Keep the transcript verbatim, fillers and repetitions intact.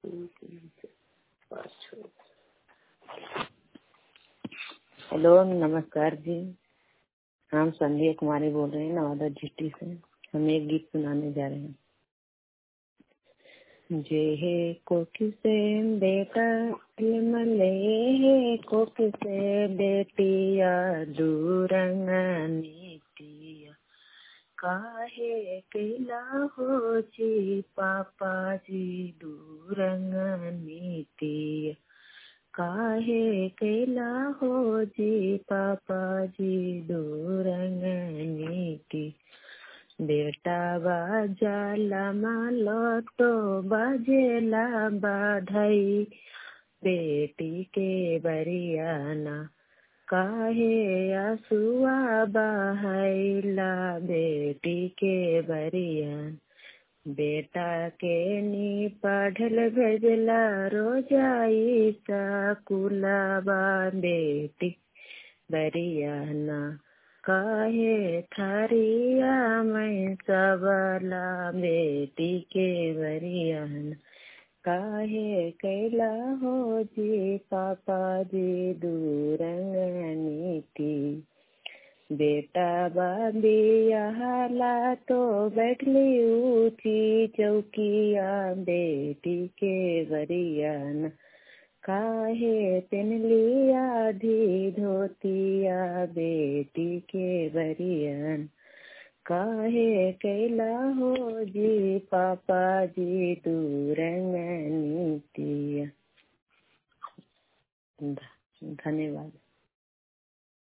Hello, नमस्कार जी। हम संध्या कुमारी बोल रहे हैं नवादा डिस्ट्रिक्ट से। हम एक गीत सुनाने जा रहे हैं। जे हे कोकिसे बेटा मले हे कोकिसे बेटिया दूरंग नीतिया काहे कैला हो जी पापा जी दूरंग नीतिया काहे कैला हो जी पापा जी दूरंग नीति बेटा बाजाला मालो तो बाजेला बाधाई बेटी के बरियाना काहे आसुआ बहाइला बेटी के बरियान बेटा के नी पढ़ल भेजला रोजाई स्कूलबा बेटी बरियाना काहे थारिया मैं सबला बेटी के बरियाना काहे कैला हो जी पापा जी दूरंग नीति बेटा बाबियाला तो बैठली ऊंची चौकिया बेटी के बरियाना काहे पेनली आधी धोतिया बेटी के बरियान काहे कैला हो जी पापा जी दूरंग नीतिया। धन्यवाद।